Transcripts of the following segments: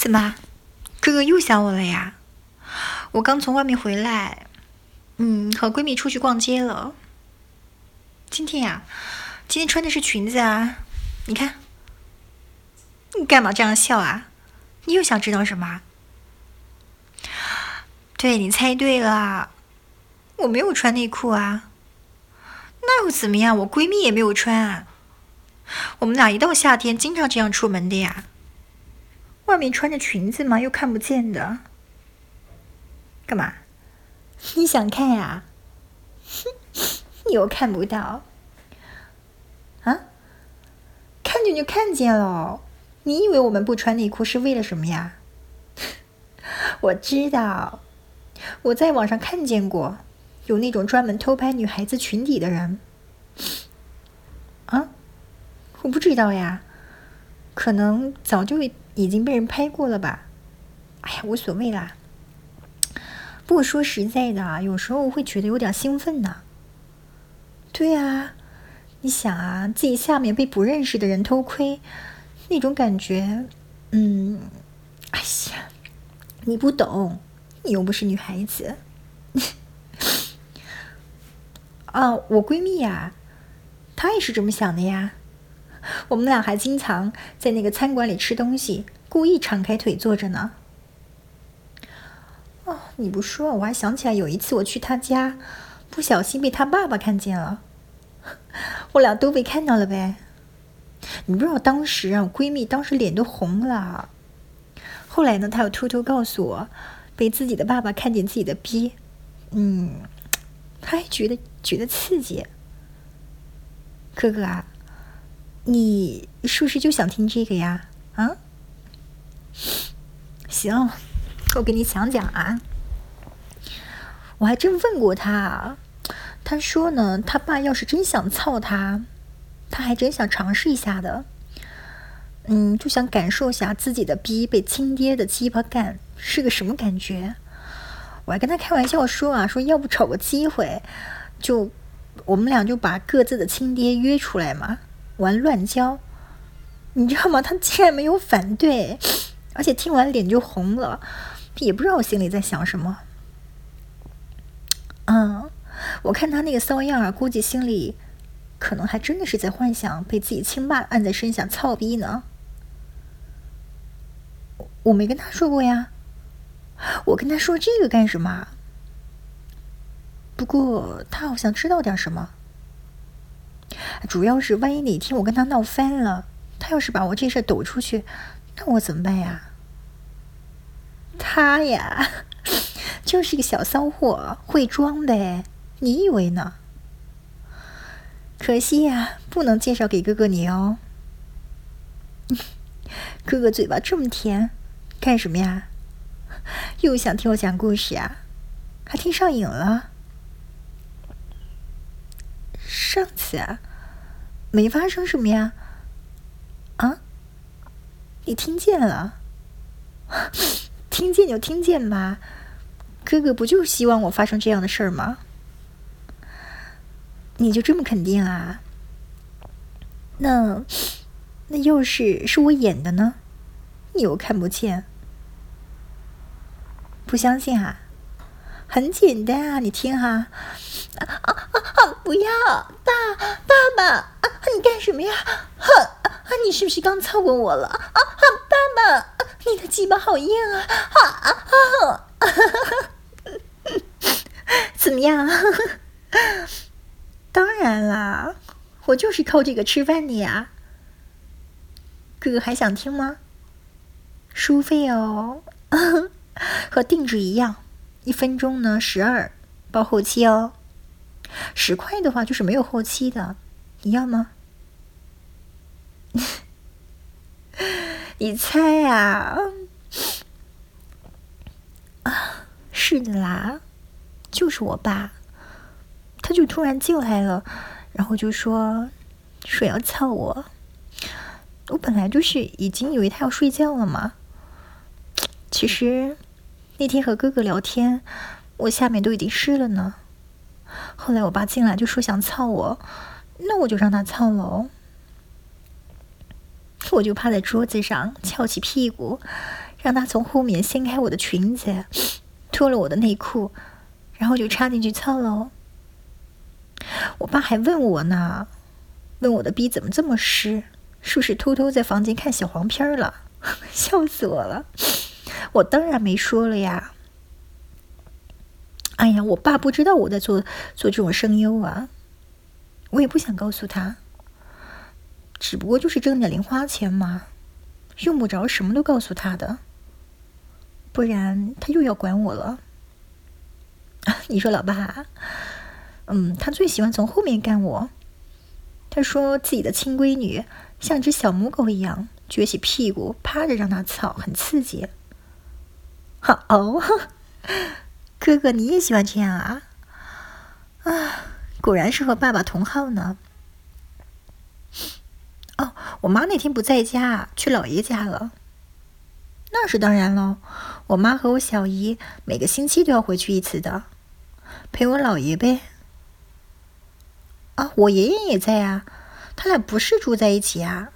怎么，哥哥又想我了呀？我刚从外面回来，和闺蜜出去逛街了。今天穿的是裙子啊，你看。你干嘛这样笑啊？你又想知道什么？对，你猜对了，我没有穿内裤啊。那又怎么样？我闺蜜也没有穿啊。我们俩一到夏天经常这样出门的呀。外面穿着裙子嘛，又看不见的。干嘛？你想看呀？你又看不到。啊？看见就看见了。你以为我们不穿内裤是为了什么呀？我知道，我在网上看见过，有那种专门偷拍女孩子裙底的人。啊？我不知道呀，可能早就已经被人拍过了吧。哎呀，无所谓啦。不过说实在的，有时候会觉得有点兴奋呢。对啊，你想啊，自己下面被不认识的人偷窥，那种感觉，哎呀，你不懂，你又不是女孩子。啊，我闺蜜呀，她也是这么想的呀。我们俩还经常在那个餐馆里吃东西，故意敞开腿坐着呢。哦，你不说，我还想起来有一次我去她家，不小心被她爸爸看见了，我俩都被看到了呗。你不知道当时啊，我闺蜜当时脸都红了。后来呢，她又偷偷告诉我，被自己的爸爸看见自己的逼，她还觉得刺激。哥哥啊，你是不是就想听这个呀？啊？行，我给你讲讲啊。我还真问过他，他说呢，他爸要是真想操他，他还真想尝试一下的。就想感受一下自己的逼被亲爹的鸡巴干是个什么感觉。我还跟他开玩笑说说要不找个机会，我们俩就把各自的亲爹约出来嘛，玩乱交。你知道吗？他竟然没有反对，而且听完脸就红了，也不知道我心里在想什么。我看他那个骚样估计心里可能还真的是在幻想被自己亲爸按在身下操逼呢。我没跟他说过呀，我跟他说这个干什么？不过他好像知道点什么，主要是万一哪天我跟他闹翻了，他要是把我这事抖出去，那我怎么办呀？他呀，就是个小骚货，会装呗，你以为呢？可惜呀，不能介绍给哥哥你哦。哥哥嘴巴这么甜，干什么呀？又想听我讲故事啊？还听上瘾了？上次没发生什么呀？啊？你听见了？听见就听见吧，哥哥不就是希望我发生这样的事儿吗？你就这么肯定啊？那要是我演的呢？你又看不见，不相信啊？很简单啊，你听哈。不要，爸爸，你干什么呀？你是不是刚操过我了？爸爸，你的鸡巴好硬啊！怎么样？当然啦，我就是靠这个吃饭的呀。哥哥还想听吗？收费哦，和定制一样，1分钟呢12，包后期哦。10块的话就是没有后期的，你要吗？你猜啊？是的啦，就是我爸，他就突然进来了，然后就说要操我。我本来就是已经以为他要睡觉了嘛。其实那天和哥哥聊天，我下面都已经湿了呢。后来我爸进来就说想操我，那我就让他操喽。我就趴在桌子上翘起屁股， 让他从后面掀开我的裙子，脱了我的内裤，然后就插进去操喽。我爸还问我呢，问我的逼怎么这么湿，是不是偷偷在房间看小黄片了？笑死我了！我当然没说了呀。哎呀，我爸不知道我在做这种声优啊，我也不想告诉他，只不过就是挣点零花钱嘛，用不着什么都告诉他的，不然他又要管我了。你说老爸，他最喜欢从后面干我。他说自己的亲闺女像只小母狗一样，撅起屁股趴着让他操，很刺激。哦，哥哥你也喜欢这样啊？果然是和爸爸同好呢。哦，我妈那天不在家，去姥爷家了。那是当然喽，我妈和我小姨每个星期都要回去一次的，陪我姥爷呗。我爷爷也在啊，他俩不是住在一起啊。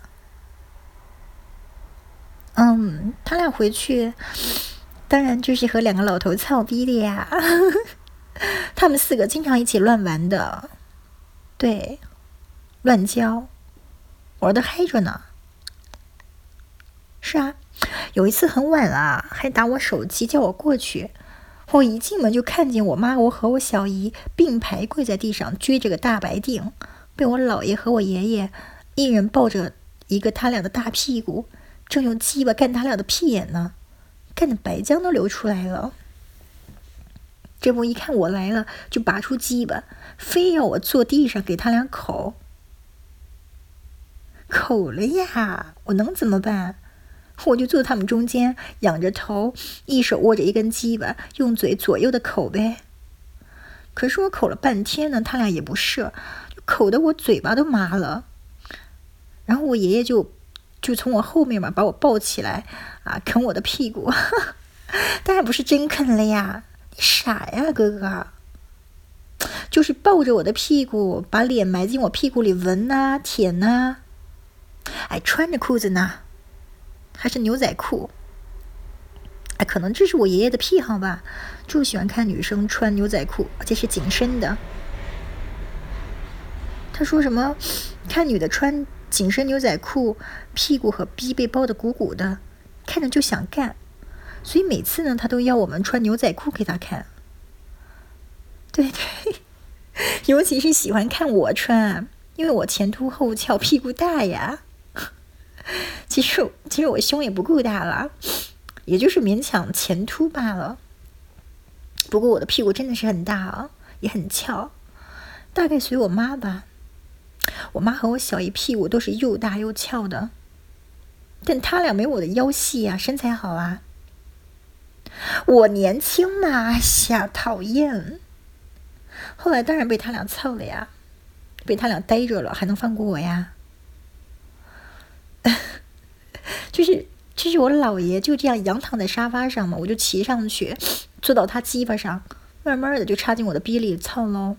他俩回去当然就是和两个老头操逼的呀。他们4个经常一起乱玩的，对，乱交，玩得嗨着呢。是啊，有一次很晚了，还打我手机叫我过去。我一进门就看见我妈我和我小姨并排跪在地上撅着个大白腚，被我姥爷和我爷爷一人抱着一个他俩的大屁股，正用鸡巴干他俩的屁眼呢，干得白浆都流出来了。这不一看我来了，就拔出鸡巴，非要我坐地上给他俩口了呀，我能怎么办？我就坐他们中间，仰着头，一手握着一根鸡巴，用嘴左右的口呗。可是我口了半天呢，他俩也不射，就口得我嘴巴都麻了。然后我爷爷就从我后面嘛，把我抱起来啃我的屁股。当然不是真啃了呀，你傻呀哥哥，就是抱着我的屁股，把脸埋进我屁股里闻啊舔啊。穿着裤子呢，还是牛仔裤。可能这是我爷爷的癖好吧，就喜欢看女生穿牛仔裤，而且是紧身的。他说什么看女的穿紧身牛仔裤，屁股和逼被包得鼓鼓的，看着就想干，所以每次呢他都要我们穿牛仔裤给他看。对，尤其是喜欢看我穿，因为我前凸后翘，屁股大呀。其实我胸也不够大了，也就是勉强前凸罢了。不过我的屁股真的是很大啊，也很翘，大概随我妈吧。我妈和我小姨屁股都是又大又翘的，但她俩没我的腰细啊，身材好啊。我年轻嘛，讨厌。后来当然被他俩操了呀，被他俩逮着了，还能放过我呀？就是我姥爷就这样仰躺在沙发上嘛，我就骑上去，坐到他鸡巴上，慢慢的就插进我的逼里操喽。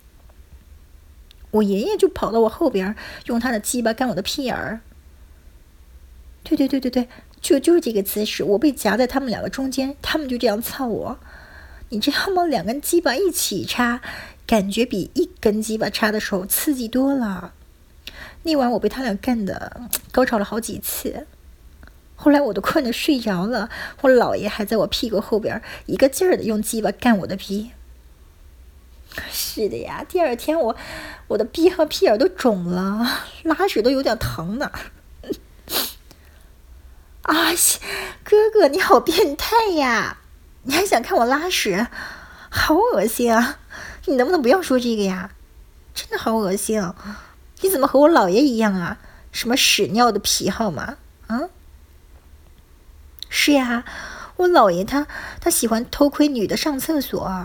我爷爷就跑到我后边，用他的鸡巴干我的屁眼儿。对，就是这个姿势，我被夹在他们两个中间，他们就这样操我。你知道吗？2根鸡巴一起插，感觉比1根鸡巴插的时候刺激多了。那晚我被他俩干的高潮了好几次，后来我都困得睡着了，我姥爷还在我屁股后边一个劲儿的用鸡巴干我的逼。是的呀，第二天我的逼和屁眼都肿了，拉屎都有点疼呢。哥哥你好变态呀，你还想看我拉屎，好恶心啊，你能不能不要说这个呀，真的好恶心啊。你怎么和我姥爷一样啊？什么屎尿的癖好嘛？是呀，我姥爷他喜欢偷窥女的上厕所。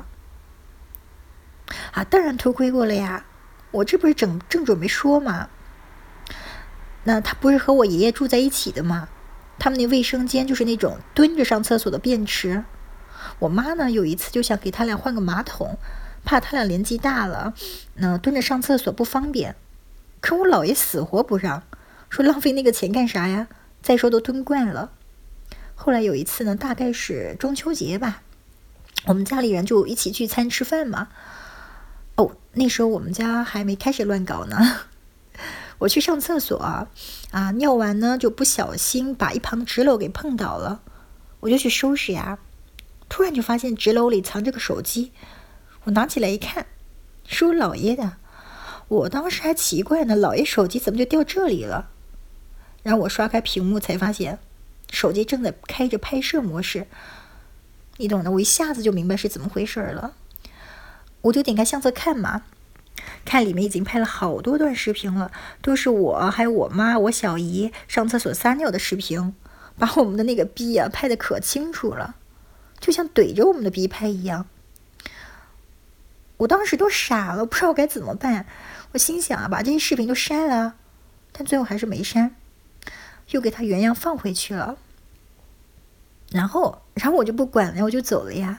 当然偷窥过了呀，我这不是正准备说嘛。那他不是和我爷爷住在一起的吗？他们那卫生间就是那种蹲着上厕所的便池。我妈呢有一次就想给他俩换个马桶，怕他俩年纪大了，蹲着上厕所不方便。可我姥爷死活不让，说浪费那个钱干啥呀？再说都蹲惯了。 后来有一次呢，大概是中秋节吧，我们家里人就一起聚餐吃饭嘛。那时候我们家还没开始乱搞呢。我去上厕所尿完呢就不小心把一旁的纸篓给碰倒了，我就去收拾呀，突然就发现纸篓里藏着个手机，我拿起来一看，是我姥爷的。我当时还奇怪呢，姥爷手机怎么就掉这里了？然后我刷开屏幕才发现，手机正在开着拍摄模式，你懂的，我一下子就明白是怎么回事了。我就点开相册看嘛，看里面已经拍了好多段视频了，都是我还有我妈我小姨上厕所撒尿的视频，把我们的那个逼拍得可清楚了，就像怼着我们的逼拍一样。我当时都傻了，不知道该怎么办。我心想把这些视频都删了，但最后还是没删，又给它原样放回去了。然后我就不管了，我就走了呀。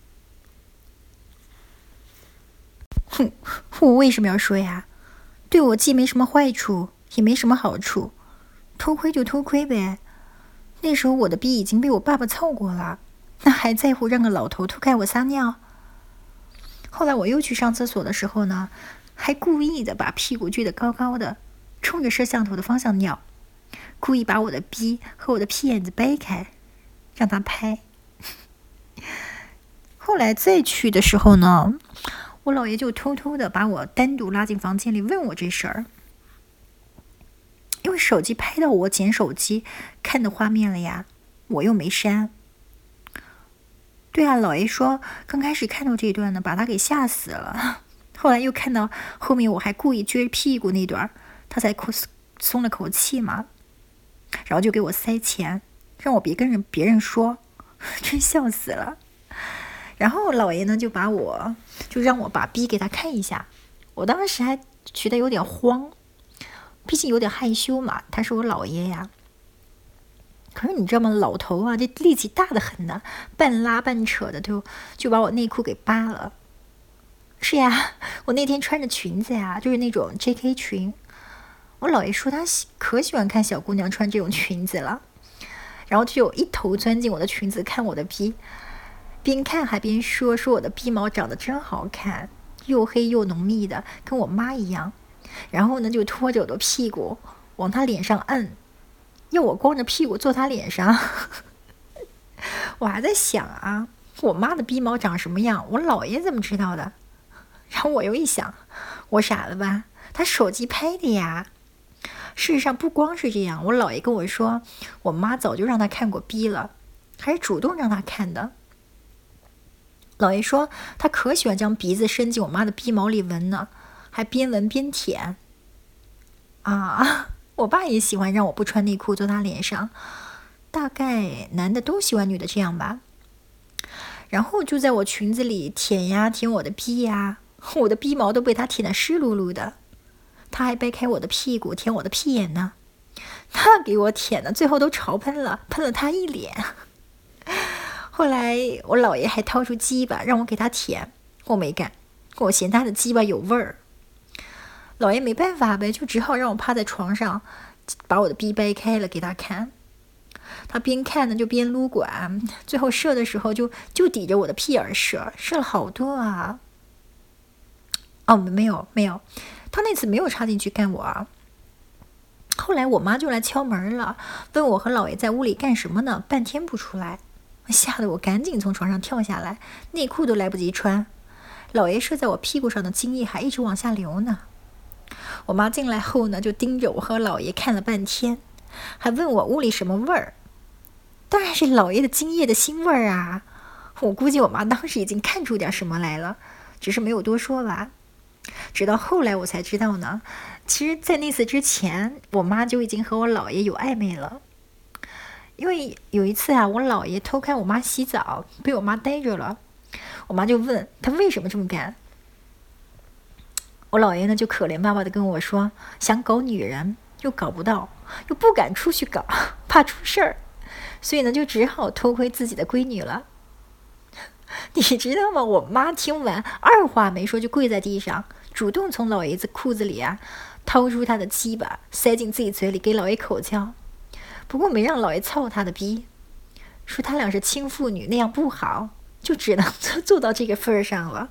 我为什么要说呀？对我既没什么坏处，也没什么好处，偷窥就偷窥呗。那时候我的逼已经被我爸爸操过了，那还在乎让个老头偷看我撒尿？后来我又去上厕所的时候呢，还故意的把屁股撅得高高的，冲着摄像头的方向尿，故意把我的逼和我的屁眼子掰开，让他拍。后来再去的时候呢，我姥爷就偷偷的把我单独拉进房间里问我这事儿，因为手机拍到我捡手机看的画面了呀，我又没删。对啊，姥爷说刚开始看到这段呢，把他给吓死了，后来又看到后面我还故意撅屁股那段，他才松了口气嘛，然后就给我塞钱，让我别跟别人说，真笑死了。然后姥爷呢就让我把逼给他看一下，我当时还觉得有点慌，毕竟有点害羞嘛，他是我姥爷呀。可是你知道吗，老头啊，这力气大得很呢，半拉半扯的就把我内裤给扒了。是呀，我那天穿着裙子呀，就是那种 JK 裙，我姥爷说他可喜欢看小姑娘穿这种裙子了，然后就一头钻进我的裙子看我的逼，边看还边说我的逼毛长得真好看，又黑又浓密的，跟我妈一样。然后呢就拖着我的屁股往他脸上摁，要我光着屁股坐他脸上。我还在想我妈的逼毛长什么样，我姥爷怎么知道的？然后我又一想，我傻了吧，他手机拍的呀。事实上不光是这样，我姥爷跟我说，我妈早就让他看过逼了，还是主动让他看的。姥爷说他可喜欢将鼻子伸进我妈的逼毛里闻呢，还边闻边舔。我爸也喜欢让我不穿内裤坐他脸上，大概男的都喜欢女的这样吧。然后就在我裙子里舔呀舔我的逼呀，我的逼毛都被他舔得湿漉漉的。他还掰开我的屁股舔我的屁眼呢，他给我舔的最后都潮喷了他一脸。后来我姥爷还掏出鸡巴让我给他舔，我没干，我嫌他的鸡巴有味儿。姥爷没办法呗，就只好让我趴在床上，把我的逼掰开了给他看。他边看呢就边撸管，最后射的时候就抵着我的屁眼射了好多啊。没有，他那次没有插进去干我。后来我妈就来敲门了，问我和姥爷在屋里干什么呢，半天不出来，吓得我赶紧从床上跳下来，内裤都来不及穿。姥爷射在我屁股上的精液还一直往下流呢。我妈进来后呢，就盯着我和姥爷看了半天，还问我屋里什么味儿。当然是姥爷的精液的腥味儿啊！我估计我妈当时已经看出点什么来了，只是没有多说吧。直到后来我才知道呢，其实在那次之前，我妈就已经和我姥爷有暧昧了。因为有一次我姥爷偷看我妈洗澡，被我妈逮着了，我妈就问他为什么这么干。我姥爷呢就可怜巴巴的跟我说，想搞女人又搞不到，又不敢出去搞，怕出事儿，所以呢就只好偷窥自己的闺女了。你知道吗？我妈听完二话没说就跪在地上，主动从老爷子裤子里掏出他的鸡巴塞进自己嘴里给老爷口交，不过没让老爷操他的逼。 说他俩是亲父女，那样不好，就只能做到这个份儿上了。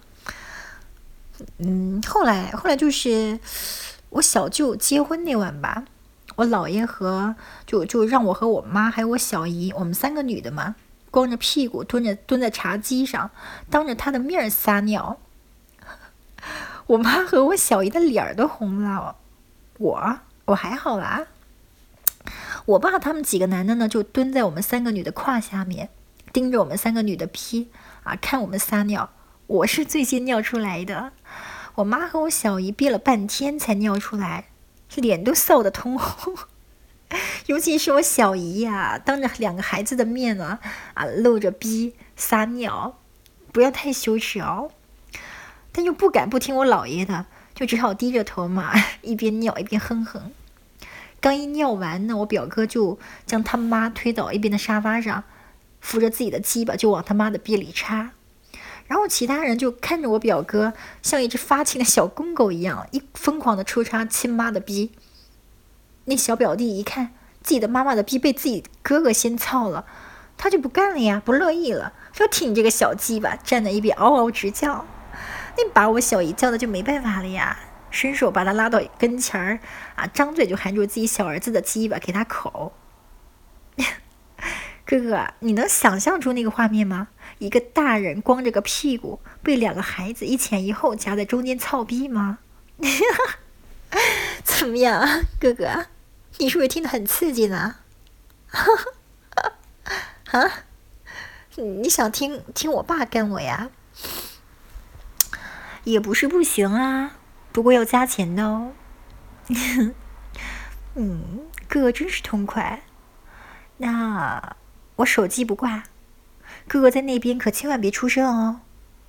后来就是我小舅结婚那晚吧，我姥爷就让我和我妈还有我小姨，我们3个女的嘛，光着屁股蹲在茶几上，当着他的面撒尿。我妈和我小姨的脸都红了，我还好啦。我爸他们几个男的呢，就蹲在我们3个女的胯下面，盯着我们3个女的屁看我们撒尿。我是最先尿出来的，我妈和我小姨憋了半天才尿出来，脸都臊得通红。尤其是我小姨呀，当着2个孩子的面露着逼撒尿，不要太羞耻哦。但又不敢不听我姥爷的，就只好低着头嘛，一边尿一边哼哼。刚一尿完呢，我表哥就将他妈推倒一边的沙发上，扶着自己的鸡巴就往他妈的逼里插。然后其他人就看着我表哥像一只发情的小公狗一样，疯狂的抽插亲妈的逼。那小表弟一看自己的妈妈的逼被自己哥哥先操了，他就不干了呀，不乐意了，说挺这个小鸡巴，站在一边嗷嗷直叫。那把我小姨叫的就没办法了呀，伸手把他拉到跟前儿张嘴就含住自己小儿子的鸡巴给他口。哥哥，你能想象出那个画面吗？一个大人光着个屁股被2个孩子一前一后夹在中间操逼吗？怎么样，哥哥，你是不是听得很刺激呢？你想听我爸干我呀？也不是不行啊，不过要加钱的哦。哥哥真是痛快。那我手机不挂，哥哥在那边可千万别出声哦。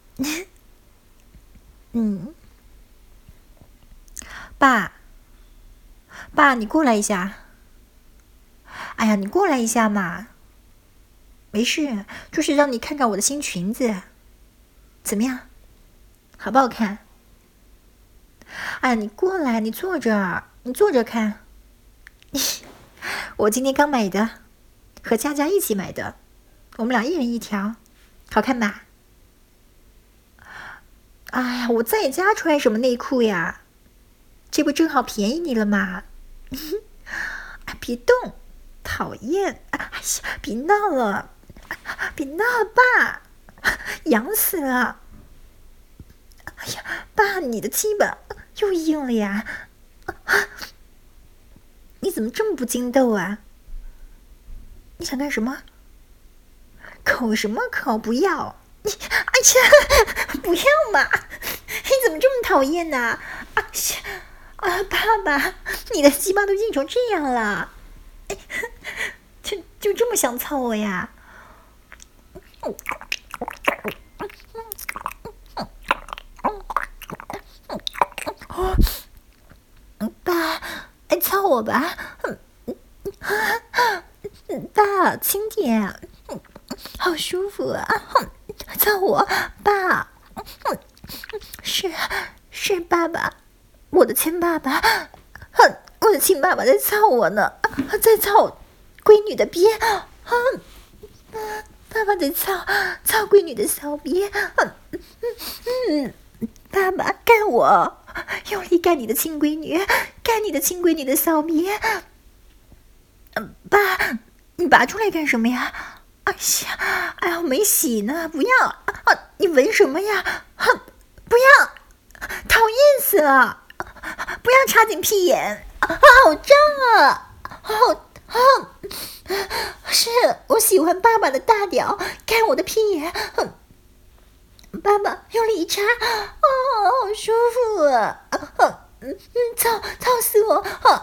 爸，你过来一下。哎呀，你过来一下嘛。没事，就是让你看看我的新裙子，怎么样？好不好看？哎呀，你过来，你坐这儿看。我今天刚买的，和佳佳一起买的，我们俩1人1条，好看吧？哎呀，我在家穿什么内裤呀？这不正好便宜你了吗？别动，讨厌！哎呀，别闹了，爸，痒死了！哎呀，爸，你的鸡巴又硬了呀！你怎么这么不经斗啊？你想干什么？口什么口？不要！你，哎呀，不要嘛！你怎么这么讨厌呢？爸爸，你的鸡巴都硬成这样了，就这么想操我呀？爸，操我吧！爸，轻点，好舒服啊！操我，爸！是爸爸，我的亲爸爸，我的亲爸爸在操我呢，在操闺女的逼，爸爸在操闺女的骚逼，爸爸干我，用力干你的亲闺女，干你的亲闺女的骚逼，爸，你拔出来干什么呀？哎呀，我没洗呢，不要！你闻什么呀？不要！讨厌死了！不要插进屁眼！好胀啊！是我喜欢爸爸的大屌，干我的屁眼。爸爸用力一插，好舒服啊！操死我！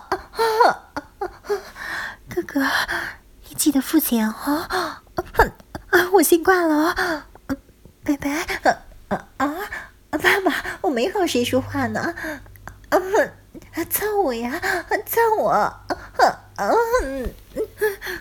哥哥，你记得付钱哦。我先挂了哦，拜拜。爸爸，我没和谁说话呢。操我呀！操我！